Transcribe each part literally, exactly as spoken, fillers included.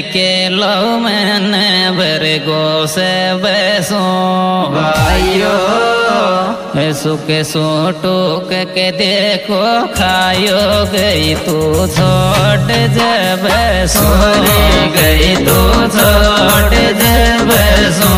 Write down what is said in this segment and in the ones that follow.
अकेलो मैंने बरगो से बैसो भाइयो सुख सो टूक के देखो खायो गई तू छोड़ जब सोरे गई तू छोड़ जब सो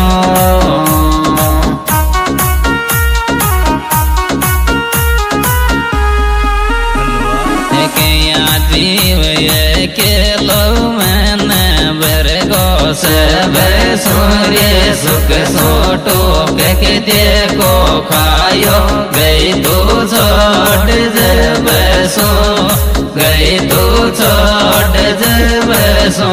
के लो मैंने बरगो से सूर्य सुख सोटो के देखो खायो गई तू छोड़ जब सो गई तू छोड़ जब सो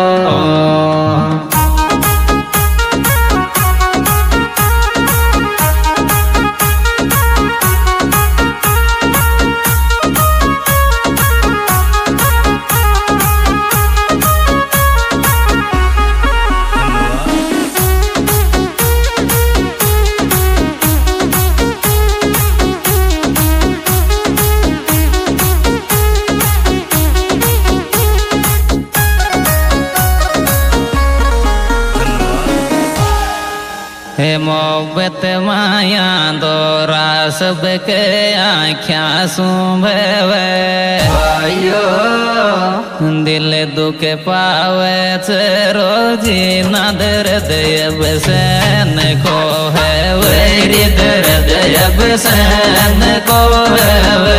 हे मोहब्बत माया दोरा सबके आँख्या सुबह भाइयो दिल दुख पावे रोजी न दर्द अब सैन को है वही दर्द अब सैन को है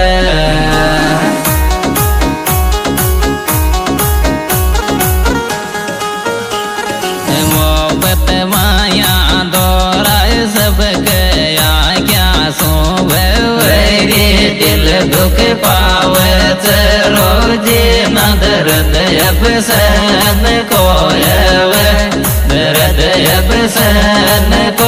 दिल दुख पावे रोजी न दर्द अब सहन को दर्द अब सहन को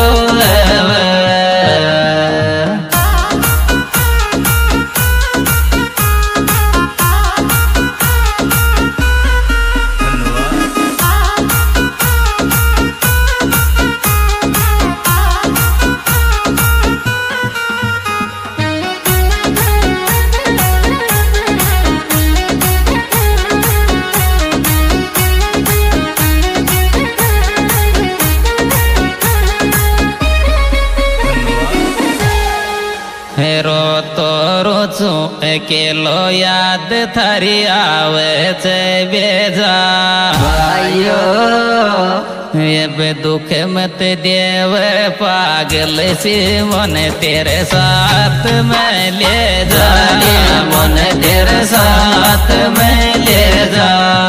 रो तो रोचू अकेलो याद थारी आवे छे बेजा भाइयो ये दुख मत देव पागल सी मन तेरे साथ में ले जा मन तेरे साथ में ले जा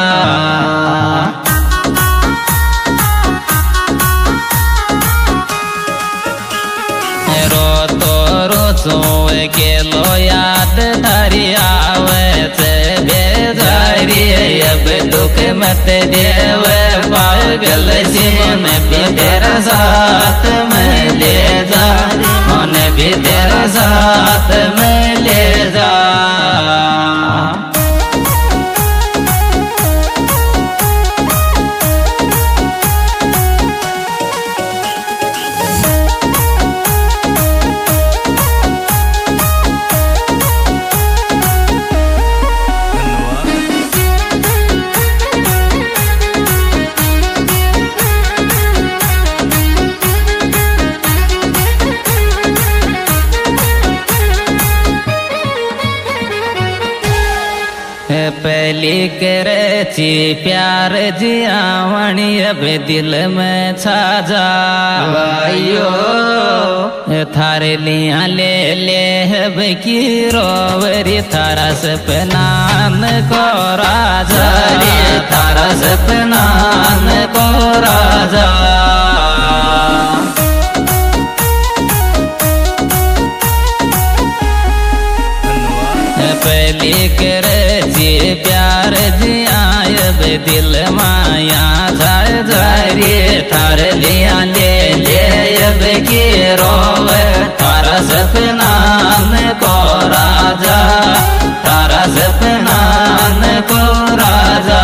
के लो याद थारी आवे से बेजारी अब दुख मत देव पागल जीवन भी तेरा साथ में ले जा मन भी तेरा साथ में ले जा पहली करची प्यार जियावणी अब दिल में छा जा भाइयो थारे लिया ले ले अब की रोवरी थारा सपनान को राजा थारा सपनान को राजा पहली करची प्यार जियाब दिल माया झार झारी थार लिया ले ले अब की रोव थारा सपनान को राजा थारा सपनान को राजा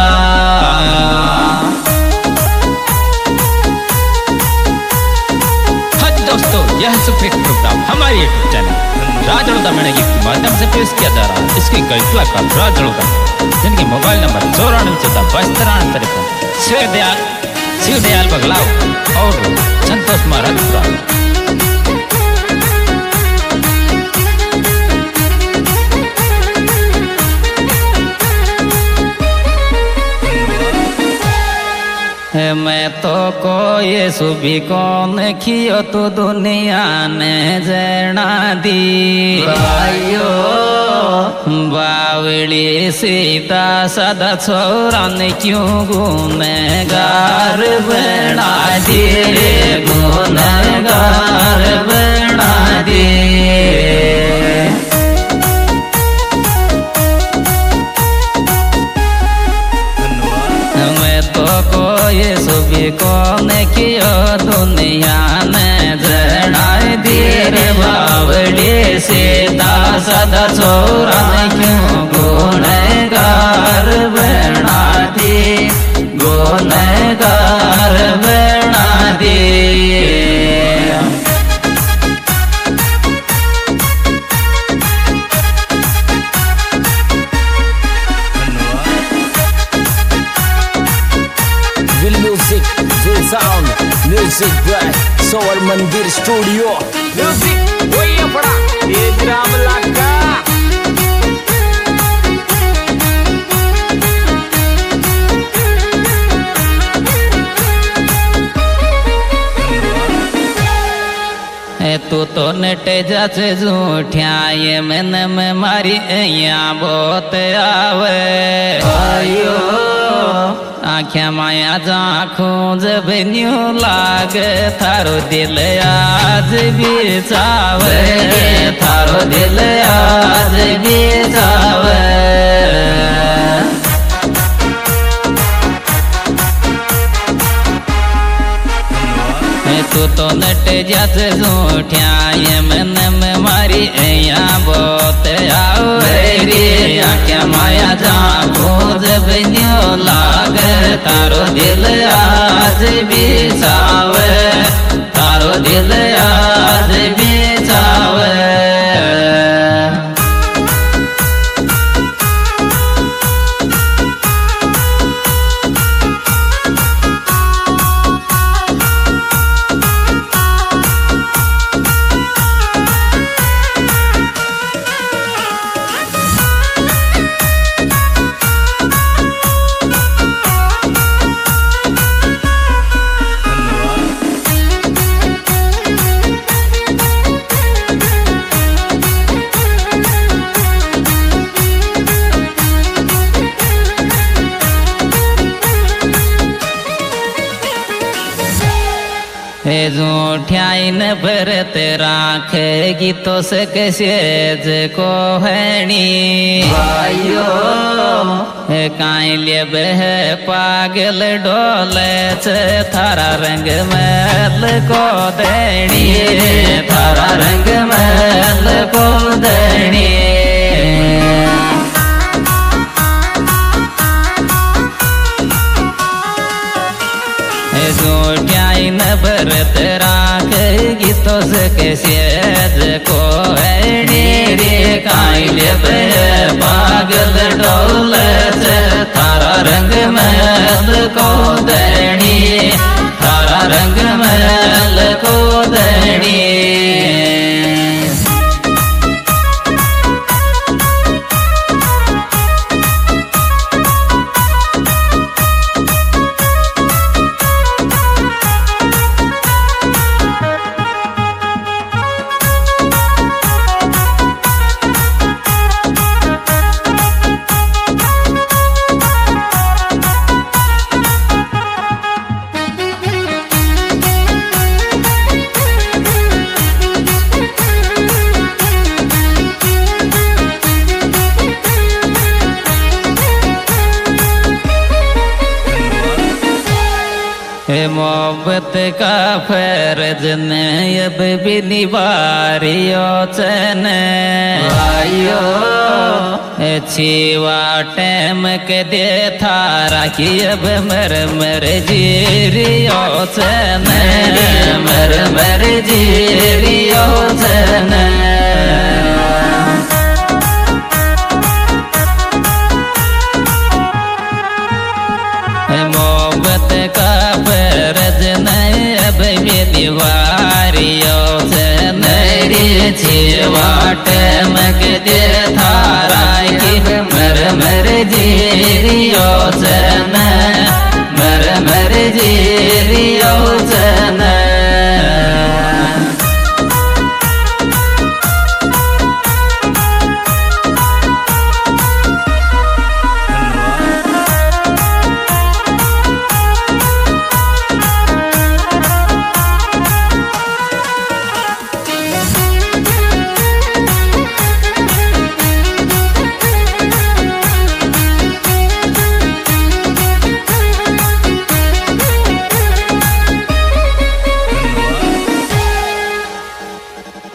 दोस्तों यह सुपरहिट प्रोग्राम हमारे यूट्यूब चैनल राज अड़ोदा मेणगी के माध्यम से पेश किया जा रहा है। इसके कई कलाकार राज अड़ोदा जिनके मोबाइल नंबर चौरानवे चौदह बाईस तिरानवे तिरपन शिवदयाल शिवदयाल बगलाव और संतोष महाराज। मैं तो कोई सुबी कौन खियो तू दुनिया ने जना दी भाइयों बावली सीता सदा छोरा ने क्यों गुनहगार बना दिए गुनहगार बना दिए। कोई सुबी कौन कियो दुनिया ने जड़ाई दीर बावड़ी सीता सदा छोरा क्यों गुनहगार बना दी गुनहगार बना दी। साउंड म्यूजिक बाय सोवर मंदिर स्टूडियो। म्यूजिक वही अपना तेज राम लाका। तू तो नट जच झूठिया ये मन में मारी यहाँ बहुत आवे आयो आख्या माया जाखूं जब न्यू लाग थारो दिल आज भी चावे थारो दिल आज भी चावे। तू तो नट जस झूठिया ये मन में मारी यहाँ बहुत आवे आख्या माया जाखूं जब न्यू लाग तारो दिल आज भी चावे तारो दिल आज भी चावे। झूठियाई न भरत राखेगी तो से कैसे को हैनी भाइयों काई लिए बह पागल डोले थारा रंग मैल को देनी थारा रंग मैल को देनी। झूठियाई न भरत राखेगी तो से कैसे को हैनी रे काइल पागल डोल थारा रंग मैल को देनी थारा रंग मैल को देनी। मोहब्बत का फर्ज ने अब भी निवारियो चन भाइयों छीवा टैम के दे थारा की अब मर मर जीरियो चन मर मर जीरियो चन। मोहब्बत का फरज नहीं अब भी दीवारियो से नरी छे वाट मग दे थारा की मर मर जीरियो से न